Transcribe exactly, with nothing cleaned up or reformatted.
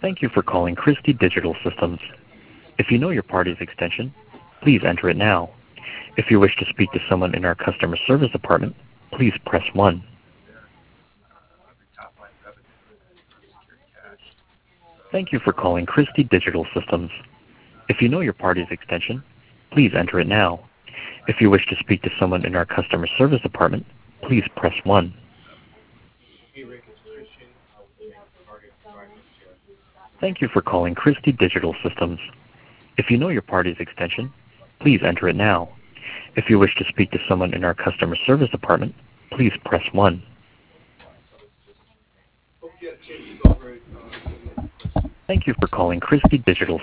Thank you for calling Christie Digital Systems. If you know your party's extension, please enter it now. If you wish to speak to someone in our customer service department, please press one. Thank you for calling Christie Digital Systems. If you know your party's extension, please enter it now. If you wish to speak to someone in our customer service department, please press one. Thank you for calling Christie Digital Systems. If you know your party's extension, please enter it now. If you wish to speak to someone in our customer service department, please press one. Thank you for calling Christie Digital